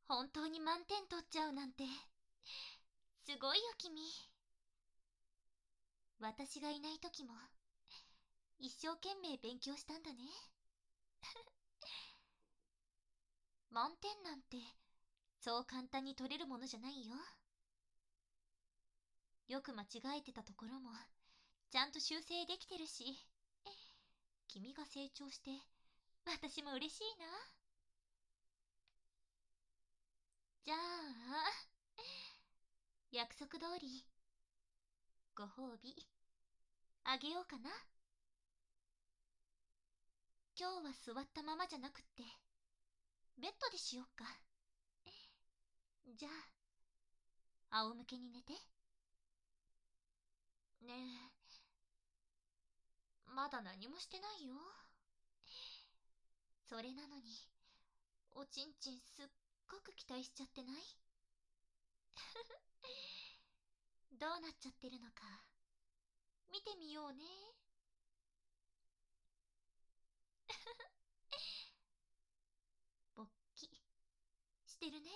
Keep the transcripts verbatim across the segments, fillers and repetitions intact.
本当に満点取っちゃうなんて、すごいよ君。私がいない時も、一生懸命勉強したんだね。満点なんて、そう簡単に取れるものじゃないよ。よく間違えてたところも、ちゃんと修正できてるし、君が成長して、私も嬉しいな。じゃあ、約束通り、ご褒美、あげようかな。今日は座ったままじゃなくって、ベッドでしよっか。じゃあ、仰向けに寝て。ねえ、まだ何もしてないよ。それなのに、おちんちんすっごく期待しちゃってない？どうなっちゃってるのか、見てみようね。ぼっき、してるね。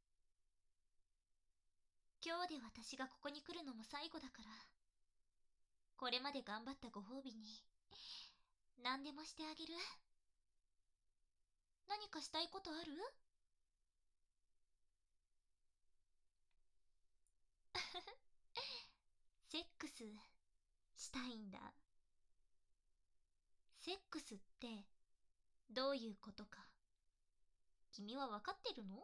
今日で私がここに来るのも最後だから、これまで頑張ったご褒美に、何でもしてあげる。何かしたいことある？セックス、したいんだ。セックスって、どういうことか、君はわかってるの？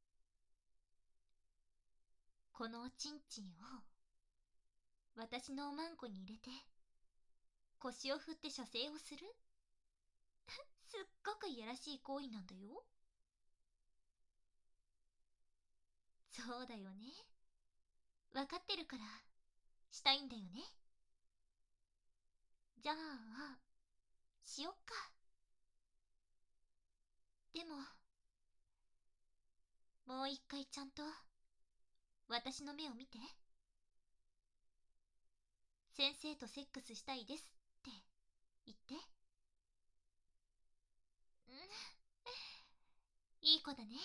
このおちんちんを、私のおまんこに入れて、腰を振って射精をするすっごくいやらしい行為なんだよ。そうだよね。わかってるから、したいんだよね。じゃあ、しよっか。でも、もう一回ちゃんと、私の目を見て。先生とセックスしたいですって言って。うん、いい子だね。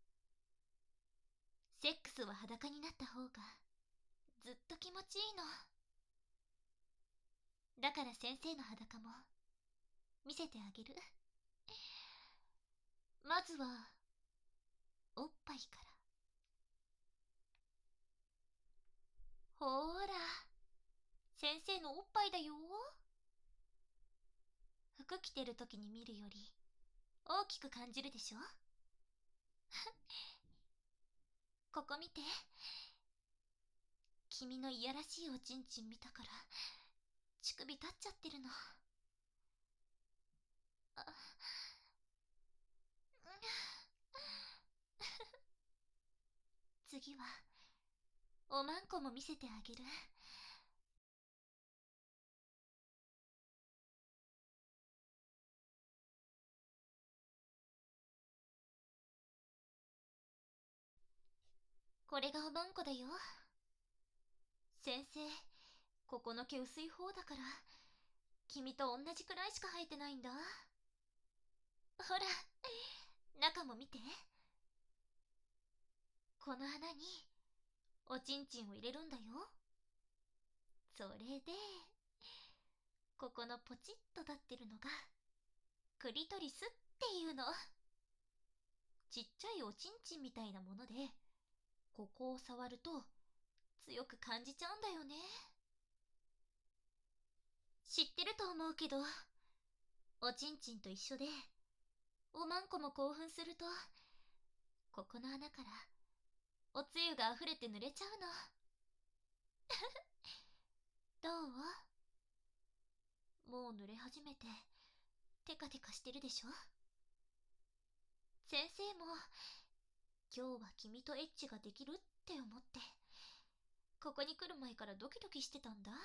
セックスは裸になった方が、ずっと気持ちいいの。だから先生の裸も、見せてあげる。まずは、おっぱいから。ほーら、先生のおっぱいだよ。服着てる時に見るより、大きく感じるでしょ？ここ見て。君のいやらしいおちんちん見たから、乳首立っちゃってるの。あ、次は、おまんこも見せてあげる。これがおまんこだよ。先生、ここの毛薄い方だから、君と同じくらいしか生えてないんだ。ほら、中も見て。この穴に、おちんちんを入れるんだよ。それで、ここのポチッと立ってるのが、クリトリスっていうの。ちっちゃいおちんちんみたいなもので、ここを触ると、強く感じちゃうんだよね。知ってると思うけど、おちんちんと一緒で、おまんこも興奮すると、ここの穴から、おつゆが溢れて濡れちゃうの。どう？もう濡れ始めて、テカテカしてるでしょ？先生も、今日は君とエッチができるって思って、ここに来る前からドキドキしてたんだ。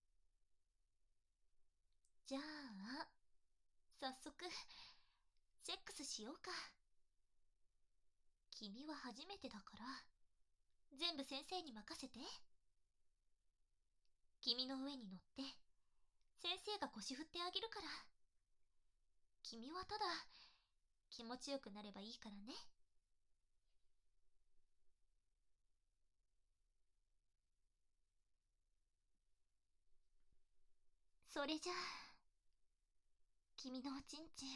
じゃあ、早速、セックスしようか。君は初めてだから、全部先生に任せて。君の上に乗って、先生が腰振ってあげるから。君はただ、気持ちよくなればいいからね。 それじゃあ、君のおちんちん、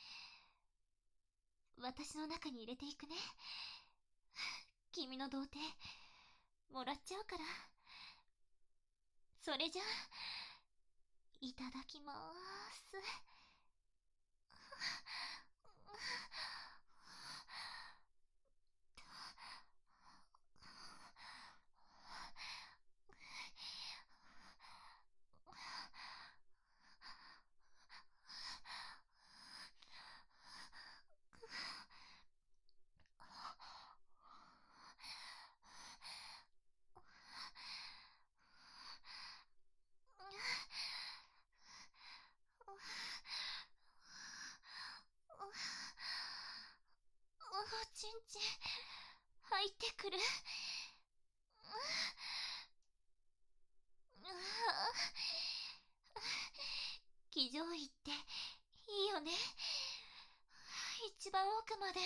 私の中に入れていくね。君の童貞、もらっちゃうから。それじゃあ、いただきまーす。おちんちん入ってくる。騎乗位っていいよね。一番奥まで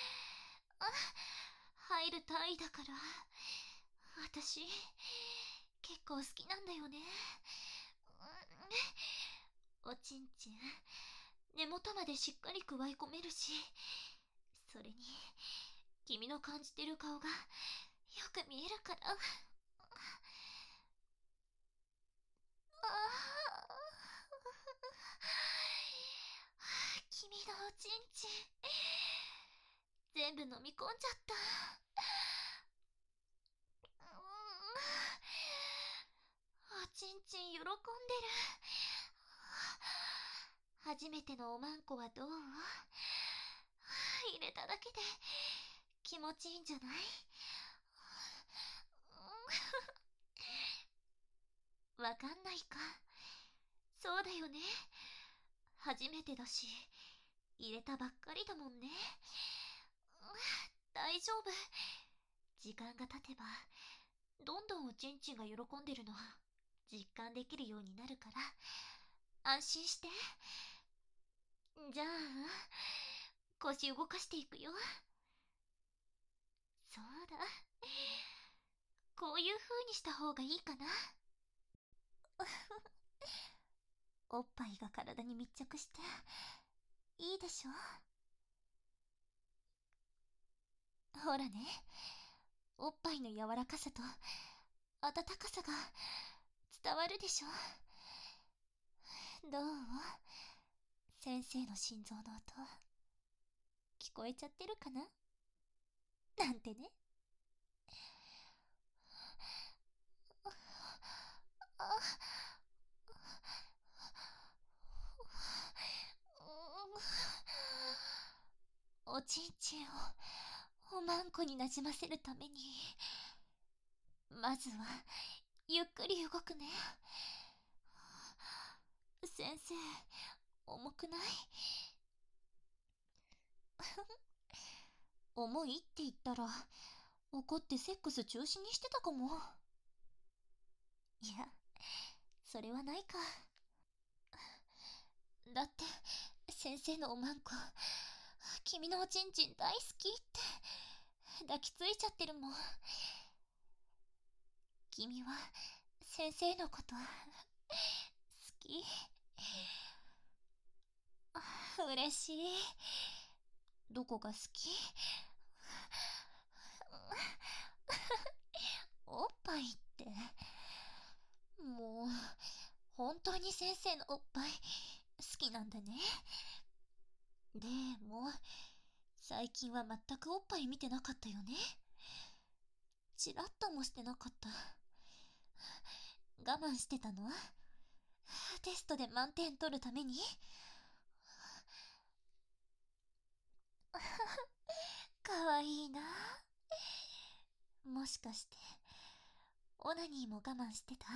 入る単位だから、私結構好きなんだよね。おちんちん根元までしっかりくわえ込めるし、それに君の感じてる顔がよく見えるから。あ君のおちんちん全部飲み込んじゃった。おちんちん喜んでる。初めてのおまんこはどう？入れただけで気持ちいいんじゃない？わかんないか。そうだよね。初めてだし、入れたばっかりだもんね。大丈夫。時間が経てば、どんどんおちんちんが喜んでるの実感できるようになるから、安心して。じゃあ、腰動かしていくよ。そうだ。こういう風にした方がいいかな。おっぱいが体に密着していいでしょ。ほらね、おっぱいの柔らかさと温かさが伝わるでしょ。どう？先生の心臓の音聞こえちゃってるかななんてね。おちんちんをおまんこになじませるために、まずはゆっくり動くね。先生、重くない？重いって言ったら怒ってセックス中止にしてたかも。いや、それはないか。だって先生のおまんこ、君のおちんちん大好きって抱きついちゃってるもん。君は先生のこと好き？嬉しい。どこが好き？おっぱいって、もう本当に先生のおっぱい好きなんだね。でも最近は全くおっぱい見てなかったよね。チラッともしてなかった。我慢してたの？テストで満点取るために？かわいいな。もしかしてオナニーも我慢してた？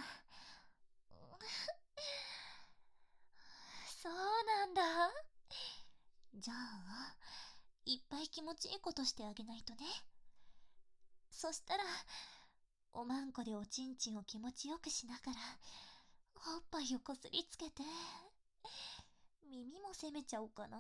そうなんだ。じゃあいっぱい気持ちいいことしてあげないとね。そしたらおまんこでおちんちんを気持ちよくしながらおっぱいをこすりつけて、耳も責めちゃおうかな。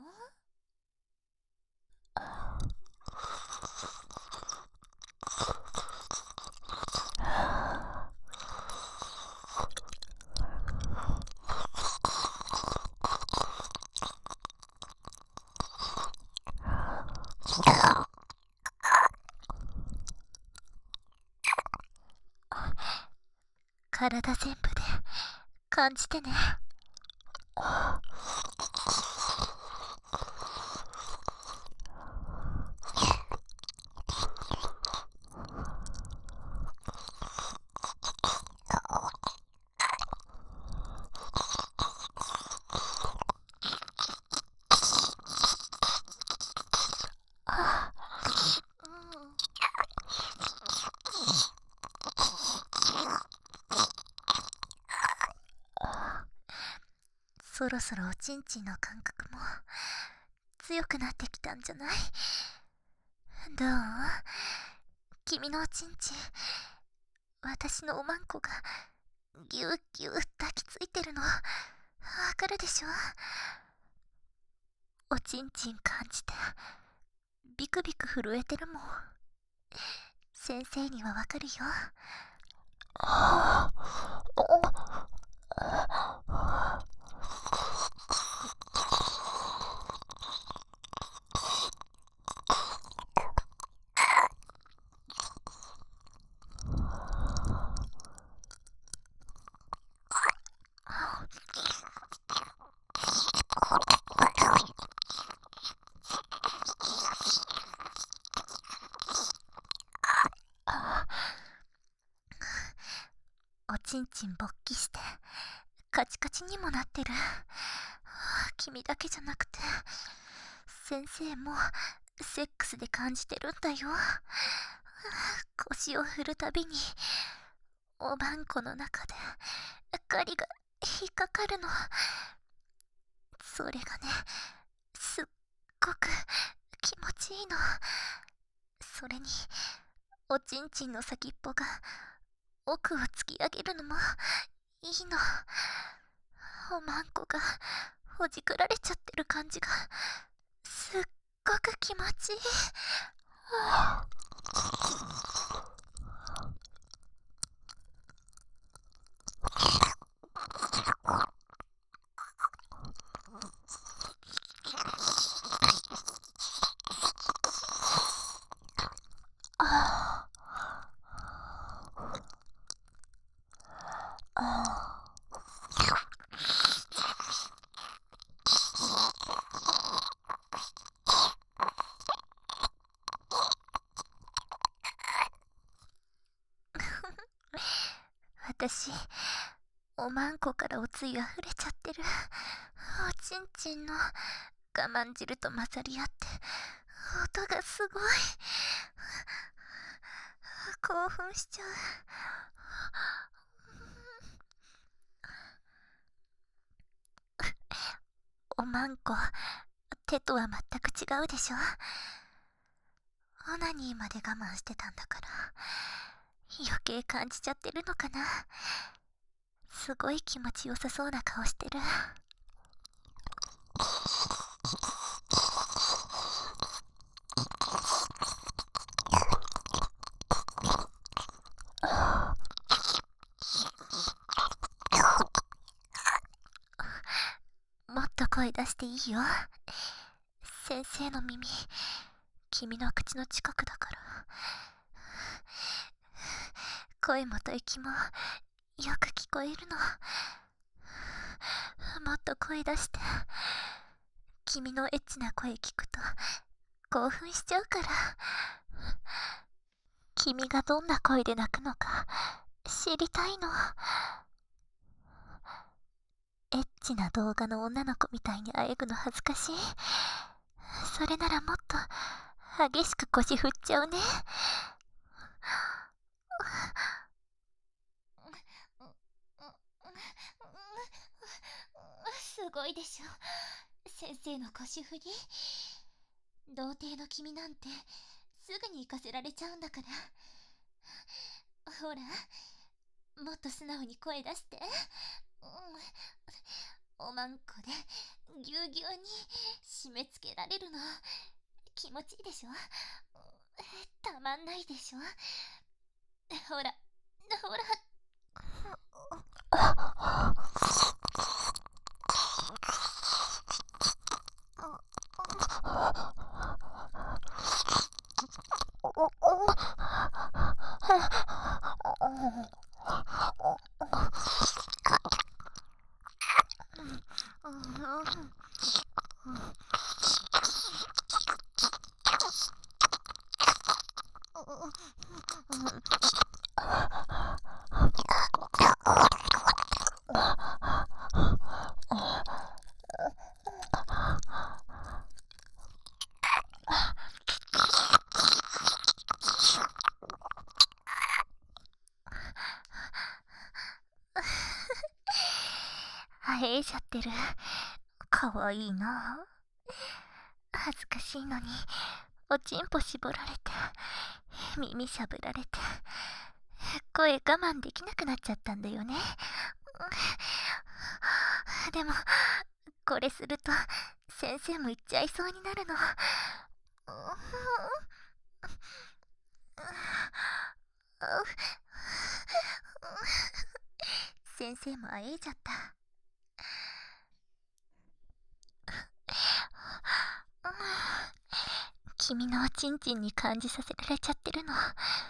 体全部で感じてね。そろそろおちんちんの感覚も強くなってきたんじゃない？どう？君のおちんちん、私のおまんこがぎゅうぎゅう抱きついてるのわかるでしょ？おちんちん感じてビクビク震えてるもん。先生にはわかるよ。おちんちん勃起してカチカチにもなってる。君だけじゃなくて先生もセックスで感じてるんだよ。腰を振るたびにおばんこの中で針が引っかかるの。それがね、すっごく気持ちいいの。それにおちんちんの先っぽが奥を突き上げるのもいいの。おまんこがほじくられちゃってる感じがすっごく気持ちいい。はあ、私、おまんこからおつゆあふれちゃってる。おちんちんの我慢汁と混ざり合って音がすごい。興奮しちゃう。おまんこ、手とは全く違うでしょ。オナニーまで我慢してたんだから余計感じちゃってるのかな。すごい気持ちよさそうな顔してる。もっと声出していいよ。先生の耳、君の口の近くだから。声もと息もよく聞こえるの。もっと声出して。君のエッチな声聞くと興奮しちゃうから。君がどんな声で泣くのか知りたいの。エッチな動画の女の子みたいにあえぐの恥ずかしい？それならもっと激しく腰振っちゃうね。すごいでしょ、先生の腰振り。童貞の君なんてすぐに行かせられちゃうんだから。ほら、もっと素直に声出して。うん、おまんこでぎゅうぎゅうに締め付けられるの気持ちいいでしょ。たまんないでしょ。ほらほら。 あえいじゃってる。かわいいな。恥ずかしいのにおちんぽ絞られて耳しゃぶられて声我慢できなくなっちゃったんだよね。でもこれすると先生も言っちゃいそうになるの。先生もあえいじゃった。君のおちんちんに感じさせられちゃってるの。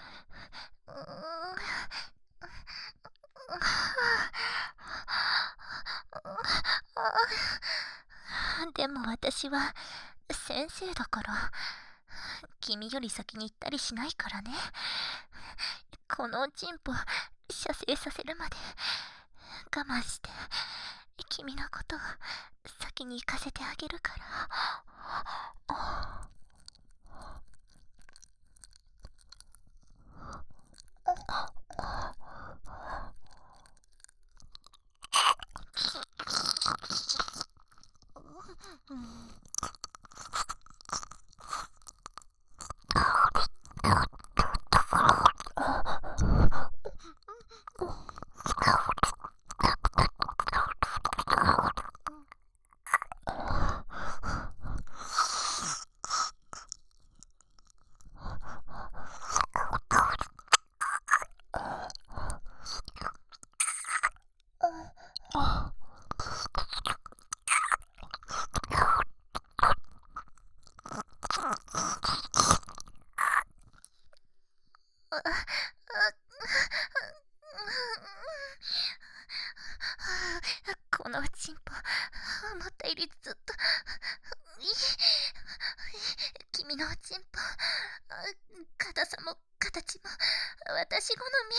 でも私は先生だから君より先に行ったりしないからね。このおちんぽ射精させるまで我慢して君のことを先に行かせてあげるから。このおちんぽ思ったよりずっと君のおちんぽ硬さも形も私好み。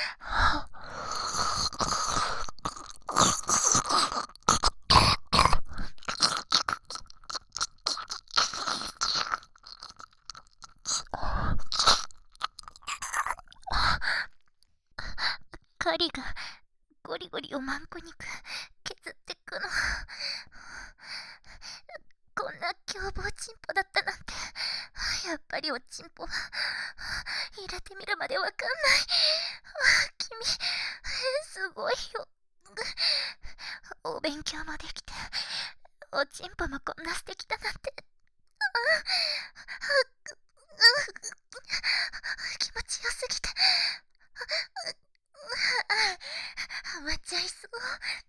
針がゴリゴリおまんこ肉削ってくの。こんな凶暴チンポだったなんて。やっぱりおちんぽは入れてみるまでわかんない。君すごいよ。お勉強もできておちんぽもこんな素敵だなんて。気持ちよすぎてハマっちゃいそう。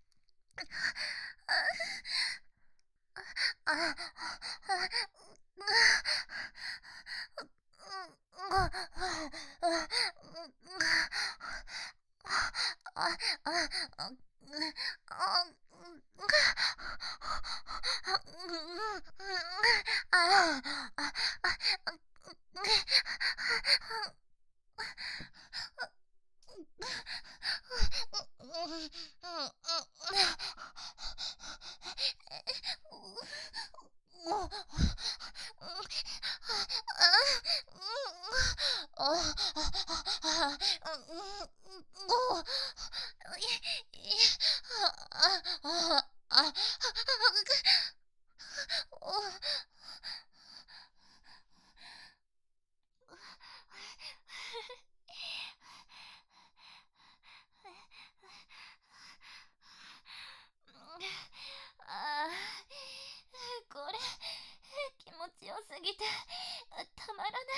あーこれ気持ちよすぎてたまらない。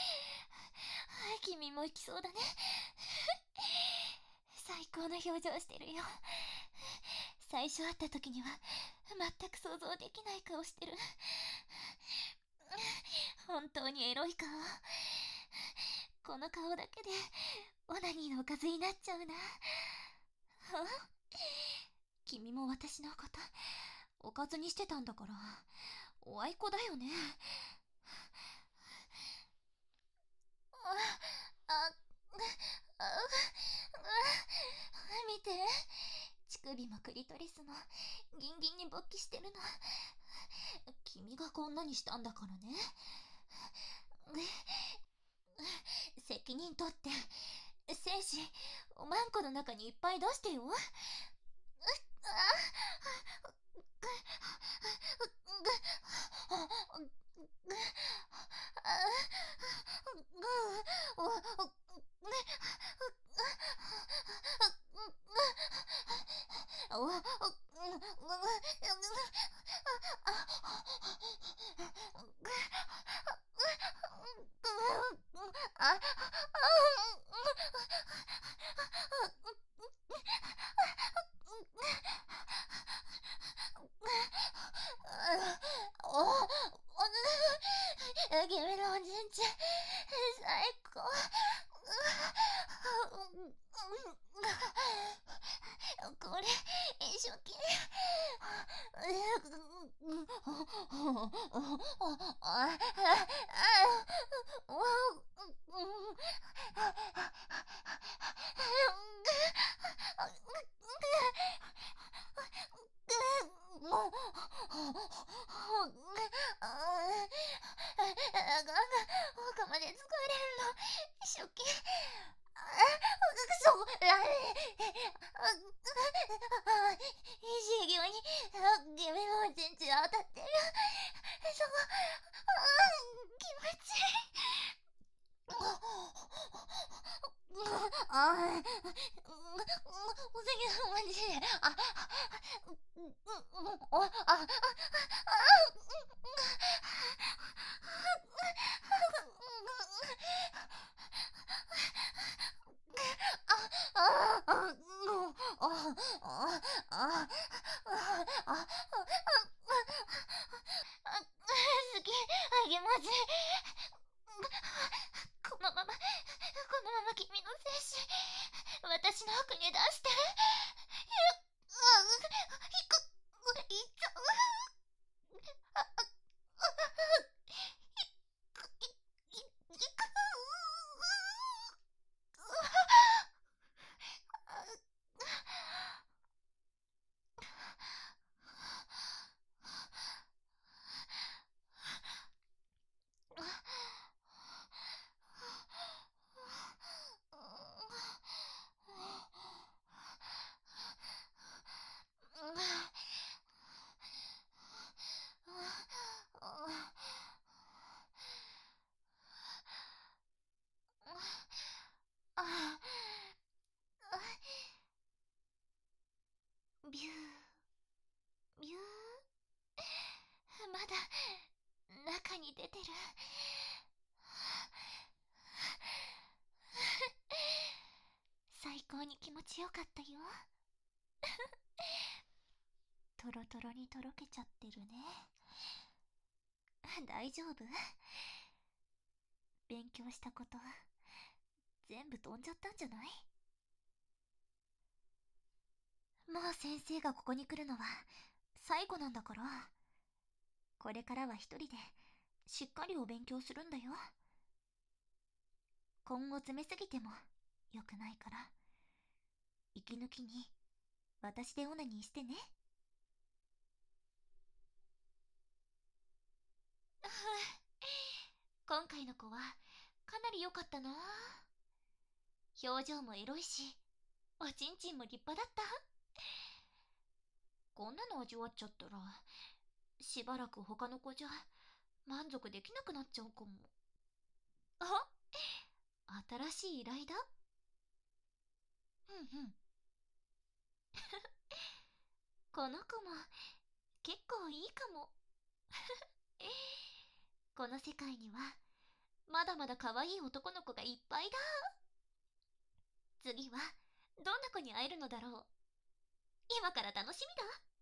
君も行きそうだね。最高の表情してるよ。最初会った時には全く想像できない顔してる。本当にエロい顔。 この顔だけでオナニーのおかずになっちゃうな。君も私のことおかずにしてたんだからおあいこだよね。あ、あ、あ、見て、乳首もクリトリスもギンギンに勃起してるの。君がこんなにしたんだからね。責任取って精子おまんこの中にいっぱい出してよ。君のおじんち最高。これ一生懸奥まで疲れるの一生懸命。そう、石際に君のおちんち当たってる。そこ、気持ちいい。ああ、お酒がマジで、あ、あ、あ、あ、好き、あげます。このまま、このまま君の精子、私の奥に出して。ひく、いっちゃう。ビュービュー、まだ中に出てる。最高に気持ちよかったよ。トロトロにとろけちゃってるね。大丈夫？勉強したこと全部飛んじゃったんじゃない？もう先生がここに来るのは最後なんだから、これからは一人でしっかりお勉強するんだよ。今後詰めすぎてもよくないから、息抜きに私でオナニーしてね。今回の子はかなり良かったな。表情もエロいし、おちんちんも立派だった。こんなの味わっちゃったらしばらく他の子じゃ満足できなくなっちゃうかも。あ、新しい依頼だ。うんうん。この子も結構いいかも。この世界にはまだまだ可愛い男の子がいっぱいだ。次はどんな子に会えるのだろう。今から楽しみだ。